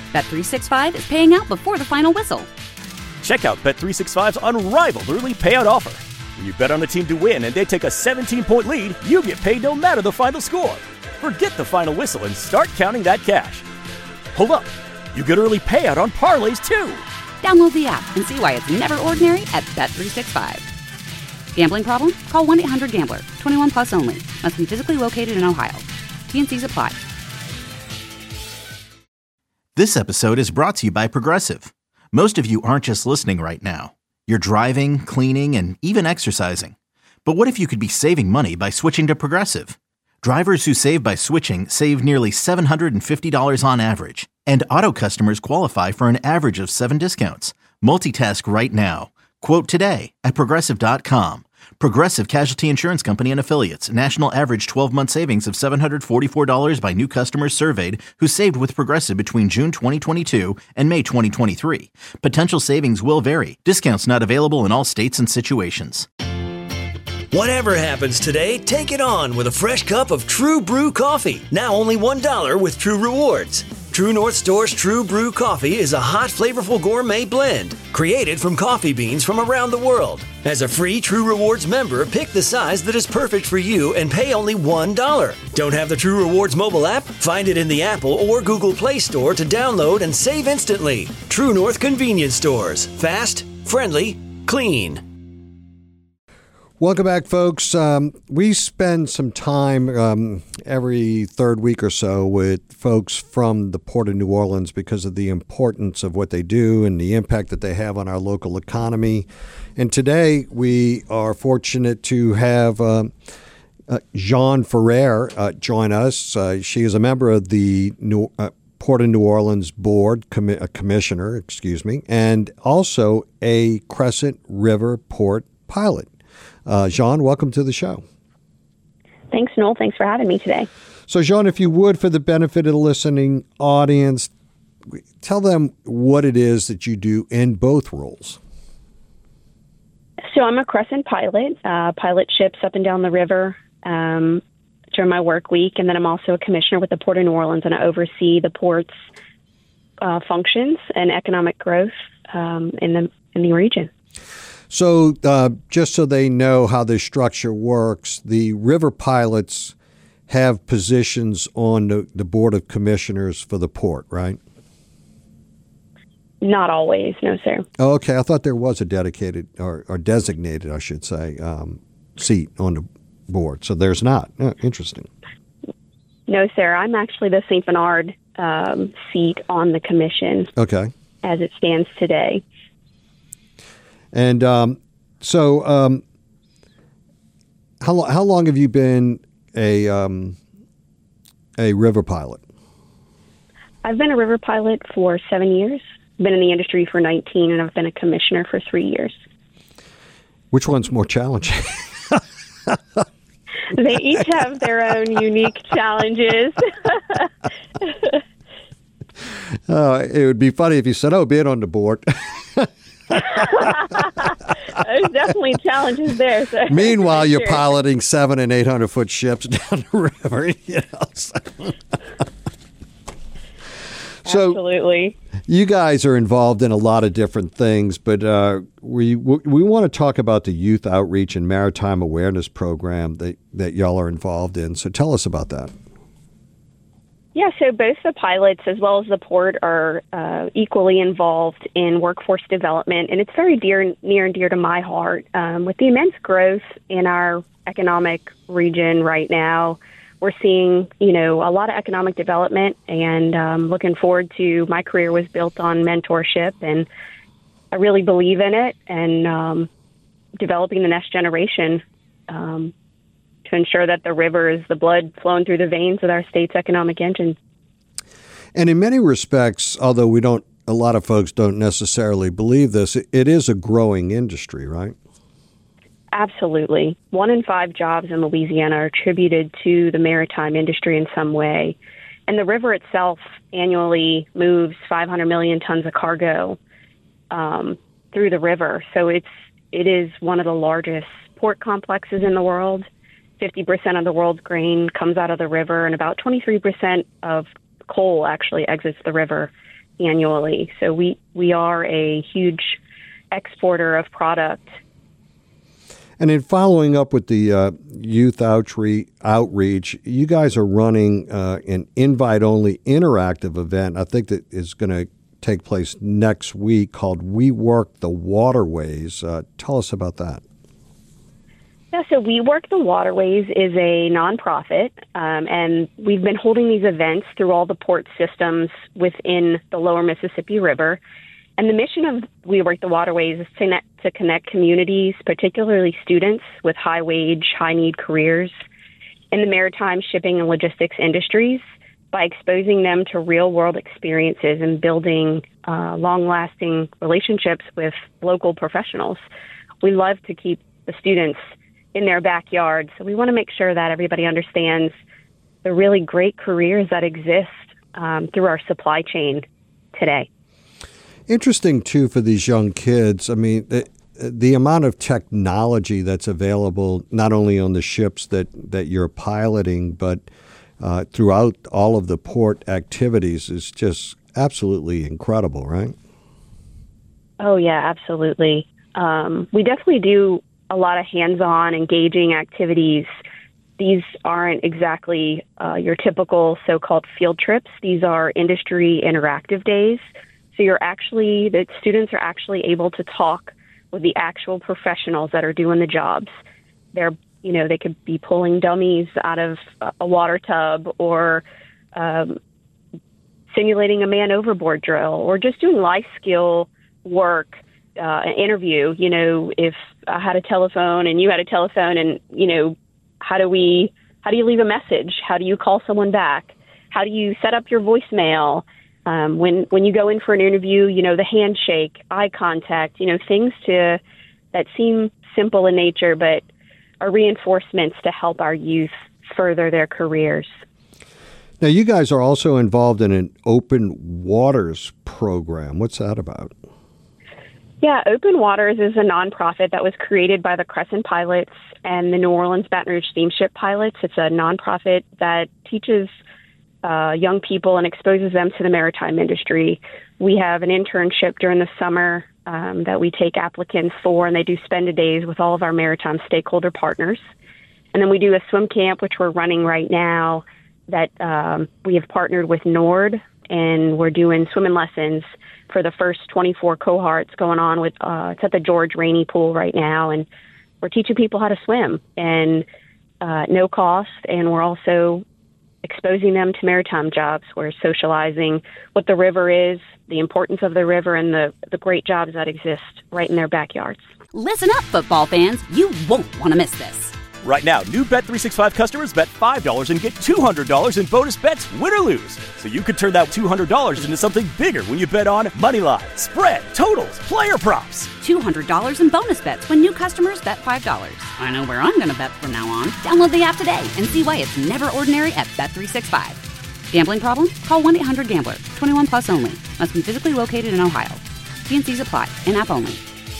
Bet365 is paying out before the final whistle. Check out Bet365's unrivaled early payout offer. When you bet on a team to win and they take a 17-point lead, you get paid no matter the final score. Forget the final whistle and start counting that cash. Hold up. You get early payout on parlays, too. Download the app and see why it's never ordinary at Bet365. Gambling problem? Call 1-800-GAMBLER. 21 plus only. Must be physically located in Ohio. T&Cs apply. This episode is brought to you by Progressive. Most of you aren't just listening right now. You're driving, cleaning, and even exercising. But what if you could be saving money by switching to Progressive? Drivers who save by switching save nearly $750 on average. And auto customers qualify for an average of 7 discounts. Multitask right now. Quote today at Progressive.com. Progressive Casualty Insurance Company and Affiliates. National average 12-month savings of $744 by new customers surveyed who saved with Progressive between June 2022 and May 2023. Potential savings will vary. Discounts not available in all states and situations. Whatever happens today, take it on with a fresh cup of True Brew coffee. Now only $1 with True Rewards. True North Store's True Brew coffee is a hot, flavorful gourmet blend created from coffee beans from around the world. As a free True Rewards member, pick the size that is perfect for you and pay only $1. Don't have the True Rewards mobile app? Find it in the Apple or Google Play Store to download and save instantly. True North Convenience Stores. Fast, friendly, clean. Welcome back, folks. We spend some time every third week or so with folks from the Port of New Orleans because of the importance of what they do and the impact that they have on our local economy. And today we are fortunate to have Jeanne Ferrer join us. She is a member of the Port of New Orleans Board, commissioner, and also a Crescent River Port pilot. Jeanne, welcome to the show. Thanks, Noel. Thanks for having me today. So, Jeanne, if you would, for the benefit of the listening audience, tell them what it is that you do in both roles. So I'm a Crescent pilot, pilot ships up and down the river during my work week, and then I'm also a commissioner with the Port of New Orleans, and I oversee the port's functions and economic growth in the region. So just so they know how this structure works, the river pilots have positions on the Board of Commissioners for the port, right? Not always, no, sir. Oh, okay. I thought there was a dedicated or designated, I should say, seat on the board. So there's not. Oh, interesting. No, sir. I'm actually the St. Bernard seat on the commission. Okay. As it stands today. And so how long have you been a river pilot? I've been a river pilot for 7 years. I've been in the industry for 19, and I've been a commissioner for 3 years. Which one's more challenging? They each have their own unique challenges. It would be funny if you said, being on the board. There's definitely challenges there. So Meanwhile, you're piloting 700 and 800 foot ships down the river. You know, so absolutely. You guys are involved in a lot of different things, but we want to talk about the Youth Outreach and Maritime Awareness Program that y'all are involved in. So tell us about that. Yeah, so both the pilots as well as the port are equally involved in workforce development, and it's very near and dear to my heart. With the immense growth in our economic region right now, we're seeing, a lot of economic development, and looking forward to. My career was built on mentorship, and I really believe in it, and developing the next generation to ensure that the river is the blood flowing through the veins of our state's economic engine. And in many respects, although a lot of folks don't necessarily believe this, it is a growing industry, right? Absolutely. 1 in 5 jobs in Louisiana are attributed to the maritime industry in some way. And the river itself annually moves 500 million tons of cargo through the river. So it is one of the largest port complexes in the world. 50% of the world's grain comes out of the river, and about 23% of coal actually exits the river annually. So we are a huge exporter of product. And in following up with the youth outreach, you guys are running an invite-only interactive event, I think that is going to take place next week, called We Work the Waterways. Tell us about that. Yeah, so We Work the Waterways is a nonprofit, and we've been holding these events through all the port systems within the lower Mississippi River. And the mission of We Work the Waterways is to connect communities, particularly students with high-wage, high-need careers in the maritime shipping and logistics industries by exposing them to real-world experiences and building long-lasting relationships with local professionals. We love to keep the students in their backyard, so we want to make sure that everybody understands the really great careers that exist through our supply chain today. Interesting, too, for these young kids. I mean, the amount of technology that's available, not only on the ships that you're piloting, but throughout all of the port activities is just absolutely incredible, right? Oh, yeah, absolutely. We definitely do a lot of hands-on, engaging activities. These aren't exactly your typical so-called field trips. These are industry interactive days. So the students are actually able to talk with the actual professionals that are doing the jobs. They could be pulling dummies out of a water tub, or simulating a man overboard drill, or just doing life skill work, an interview. If I had a telephone and you had a telephone, and how do you leave a message? How do you call someone back? How do you set up your voicemail? When you go in for an interview, the handshake, eye contact, things that seem simple in nature, but are reinforcements to help our youth further their careers. Now, you guys are also involved in an Open Waters program. What's that about? Yeah, Open Waters is a nonprofit that was created by the Crescent Pilots and the New Orleans Baton Rouge Steamship Pilots. It's a nonprofit that teaches young people and exposes them to the maritime industry. We have an internship during the summer that we take applicants for, and they do spend-a-days with all of our maritime stakeholder partners. And then we do a swim camp, which we're running right now, that we have partnered with NORD, and we're doing swimming lessons for the first 24 cohorts going on with it's at the George Rainey Pool right now, and we're teaching people how to swim, and no cost, and we're also exposing them to maritime jobs. We're socializing what the river is, the importance of the river, and the great jobs that exist right in their backyards. Listen up, football fans. You won't want to miss this. Right now, new Bet365 customers bet $5 and get $200 in bonus bets, win or lose. So you could turn that $200 into something bigger when you bet on moneyline, spread, totals, player props. $200 in bonus bets when new customers bet $5. I know where I'm going to bet from now on. Download the app today and see why it's never ordinary at Bet365. Gambling problem? Call 1-800-GAMBLER. 21 plus only. Must be physically located in Ohio. T&Cs apply. In-app only.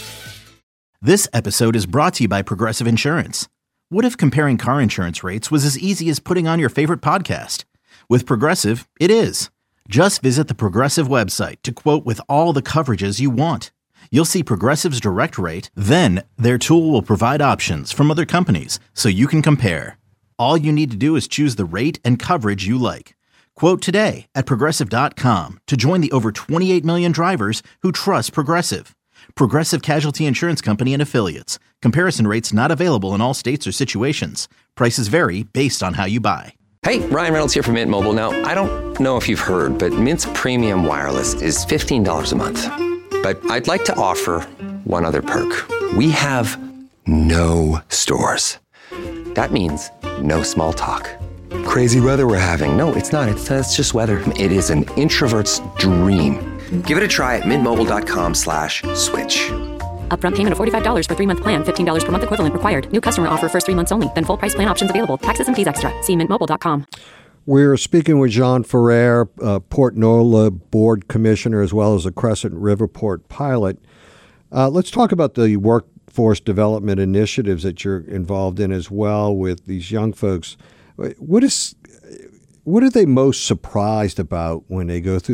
This episode is brought to you by Progressive Insurance. What if comparing car insurance rates was as easy as putting on your favorite podcast? With Progressive, it is. Just visit the Progressive website to quote with all the coverages you want. You'll see Progressive's direct rate, then their tool will provide options from other companies so you can compare. All you need to do is choose the rate and coverage you like. Quote today at Progressive.com to join the over 28 million drivers who trust Progressive. Progressive Casualty Insurance Company and Affiliates. Comparison rates not available in all states or situations. Prices vary based on how you buy. Hey, Ryan Reynolds here from Mint Mobile. Now, I don't know if you've heard, but Mint's premium wireless is $15 a month. But I'd like to offer one other perk. We have no stores. That means no small talk. Crazy weather we're having. No, it's not. It's just weather. It is an introvert's dream. Give it a try at mintmobile.com/switch. Upfront payment of $45 for 3-month plan. $15 per month equivalent required. New customer offer first 3 months only. Then full price plan options available. Taxes and fees extra. See mintmobile.com. We're speaking with John Ferrer, Port NOLA Board Commissioner, as well as a Crescent River Port pilot. Let's talk about the workforce development initiatives that you're involved in as well with these young folks. What are they most surprised about when they go through these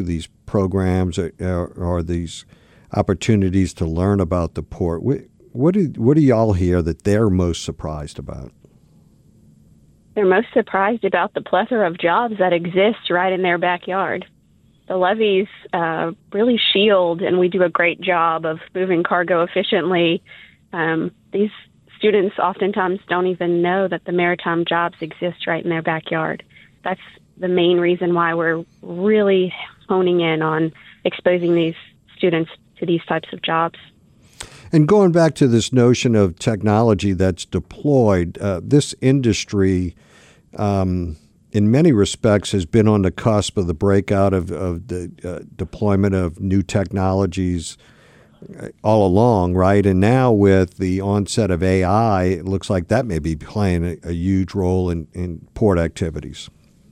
programs or these opportunities to learn about the port. What do y'all hear that they're most surprised about? They're most surprised about the plethora of jobs that exist right in their backyard. The levees really shield, and we do a great job of moving cargo efficiently. These students oftentimes don't even know that the maritime jobs exist right in their backyard. That's the main reason why we're really honing in on exposing these students to these types of jobs. And going back to this notion of technology that's deployed, this industry, in many respects, has been on the cusp of the breakout of the deployment of new technologies all along, right? And now with the onset of AI, it looks like that may be playing a huge role in port activities.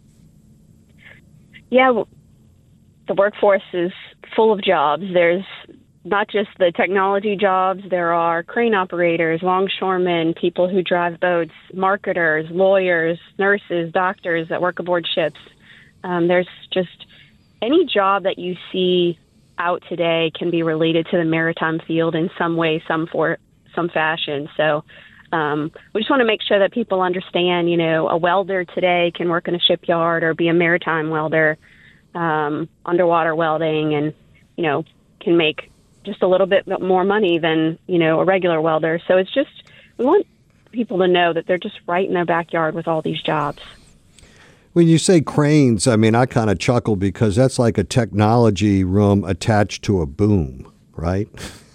Yeah, the workforce is full of jobs. There's not just the technology jobs. There are crane operators, longshoremen, people who drive boats, marketers, lawyers, nurses, doctors that work aboard ships. There's just any job that you see out today can be related to the maritime field in some way, some fashion. So we just want to make sure that people understand, a welder today can work in a shipyard or be a maritime welder, underwater welding, and, can make just a little bit more money than, a regular welder. So it's just, we want people to know that they're just right in their backyard with all these jobs. When you say cranes, I mean, I kind of chuckle because that's like a technology room attached to a boom, right?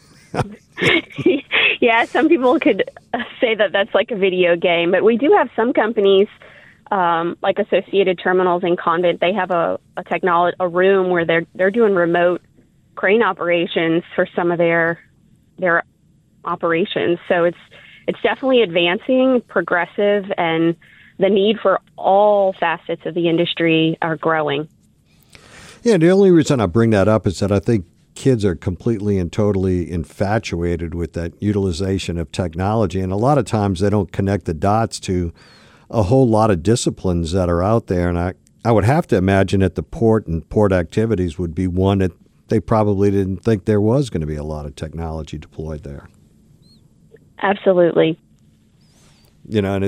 Yeah, some people could say that that's like a video game, but we do have some companies, like Associated Terminals and Convent. They have a room where they're doing remote crane operations for some of their operations. So it's definitely advancing, progressive, and the need for all facets of the industry are growing. Yeah, the only reason I bring that up is that I think kids are completely and totally infatuated with that utilization of technology, and a lot of times they don't connect the dots to a whole lot of disciplines that are out there. And I would have to imagine that the port and port activities would be one that they probably didn't think there was going to be a lot of technology deployed there. Absolutely. And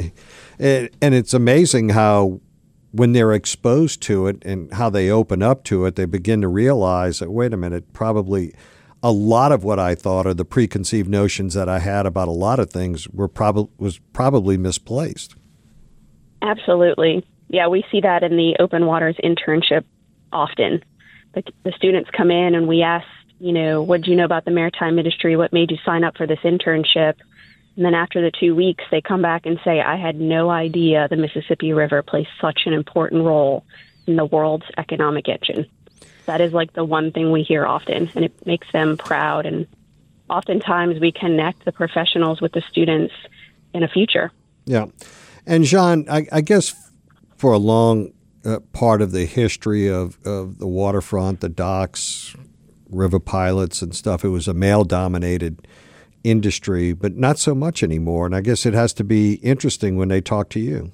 it's amazing how when they're exposed to it and how they open up to it, they begin to realize that, wait a minute, probably a lot of what I thought or the preconceived notions that I had about a lot of things was probably misplaced. Absolutely. Yeah, we see that in the Open Waters internship often. The students come in and we ask, what do you know about the maritime industry? What made you sign up for this internship? And then after the 2 weeks, they come back and say, I had no idea the Mississippi River plays such an important role in the world's economic engine. That is like the one thing we hear often, and it makes them proud. And oftentimes we connect the professionals with the students in a future. Yeah. And Jean, I guess for a long part of the history of the waterfront, the docks, river pilots and stuff, it was a male-dominated industry, but not so much anymore. And I guess it has to be interesting when they talk to you.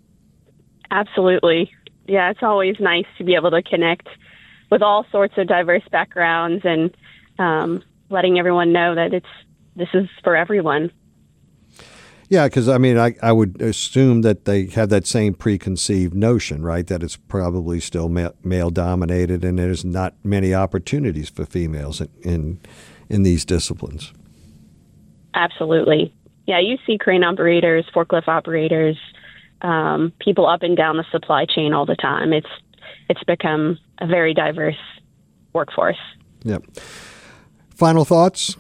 Absolutely. Yeah, it's always nice to be able to connect with all sorts of diverse backgrounds and letting everyone know that this is for everyone. Yeah, because I would assume that they have that same preconceived notion, right? That it's probably still male dominated, and there's not many opportunities for females in these disciplines. Absolutely. Yeah, you see crane operators, forklift operators, people up and down the supply chain all the time. It's become a very diverse workforce. Yep. Final thoughts?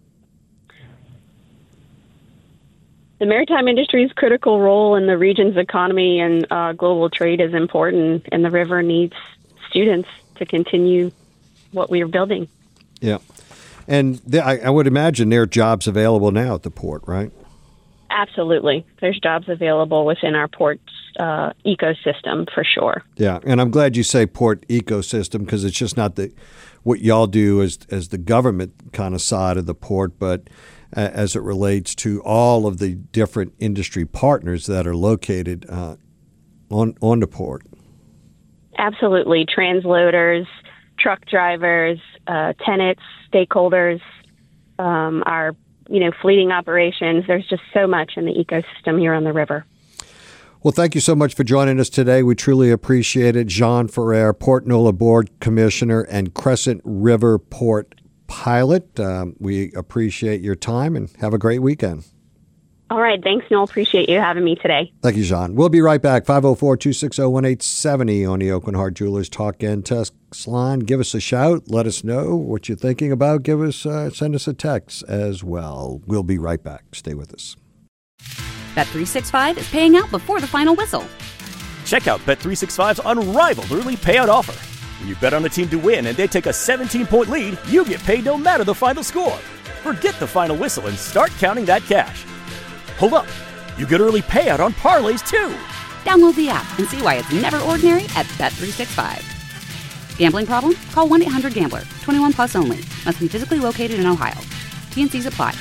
The maritime industry's critical role in the region's economy and global trade is important, and the river needs students to continue what we are building. Yeah. And I would imagine there are jobs available now at the port, right? Absolutely. There's jobs available within our port's ecosystem for sure. Yeah, and I'm glad you say port ecosystem because it's just not what y'all do as the government kind of side of the port, but as it relates to all of the different industry partners that are located on the port. Absolutely. Transloaders, truck drivers, tenants, stakeholders, our fleeting operations. There's just so much in the ecosystem here on the river. Well, thank you so much for joining us today. We truly appreciate it. Jean Ferrer, Port Nola Board Commissioner and Crescent River Port Pilot. We appreciate your time and have a great weekend. All right. Thanks, Noel. Appreciate you having me today. Thank you, Jean. We'll be right back. 504-260-1870 on the Aucoin Hart Jewelers Talk and Text line. Give us a shout. Let us know what you're thinking about. Send us a text as well. We'll be right back. Stay with us. Bet365 is paying out before the final whistle. Check out Bet365's unrivaled early payout offer. When you bet on a team to win and they take a 17-point lead, you get paid no matter the final score. Forget the final whistle and start counting that cash. Hold up. You get early payout on parlays, too. Download the app and see why it's never ordinary at Bet365. Gambling problem? Call 1-800-GAMBLER. 21 plus only. Must be physically located in Ohio. T&Cs apply.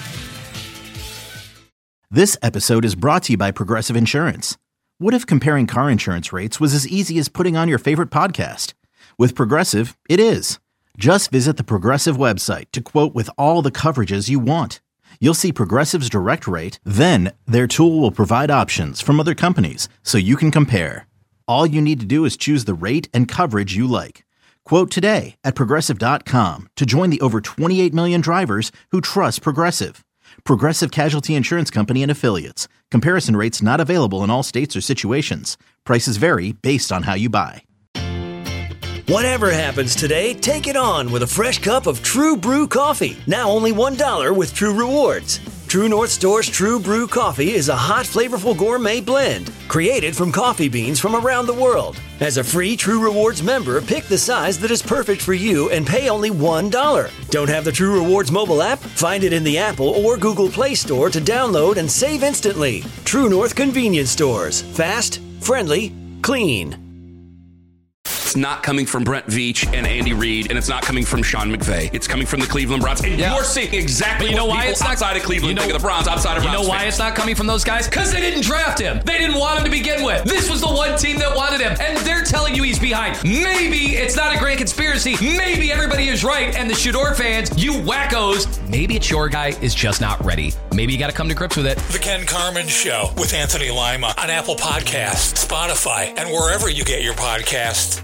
This episode is brought to you by Progressive Insurance. What if comparing car insurance rates was as easy as putting on your favorite podcast? With Progressive, it is. Just visit the Progressive website to quote with all the coverages you want. You'll see Progressive's direct rate, then their tool will provide options from other companies so you can compare. All you need to do is choose the rate and coverage you like. Quote today at Progressive.com to join the over 28 million drivers who trust Progressive. Progressive Casualty Insurance Company and Affiliates. Comparison rates not available in all states or situations. Prices vary based on how you buy. Whatever happens today, take it on with a fresh cup of True Brew coffee. Now only $1 with True Rewards. True North Store's True Brew coffee is a hot, flavorful gourmet blend created from coffee beans from around the world. As a free True Rewards member, pick the size that is perfect for you and pay only $1. Don't have the True Rewards mobile app? Find it in the Apple or Google Play Store to download and save instantly. True North Convenience Stores. Fast, friendly, clean. It's not coming from Brent Veach and Andy Reid, and it's not coming from Sean McVay. It's coming from the Cleveland Browns. And you're seeing exactly what people outside of Cleveland think of the Browns, outside of Browns. You know why it's not coming from those guys? Because they didn't draft him. They didn't want him to begin with. This was the one team that wanted him, and they're telling you he's behind. Maybe it's not a great conspiracy. Maybe everybody is right, and the Shador fans, you wackos, maybe it's your guy is just not ready. Maybe you got to come to grips with it. The Ken Carman Show with Anthony Lima on Apple Podcasts, Spotify, and wherever you get your podcasts.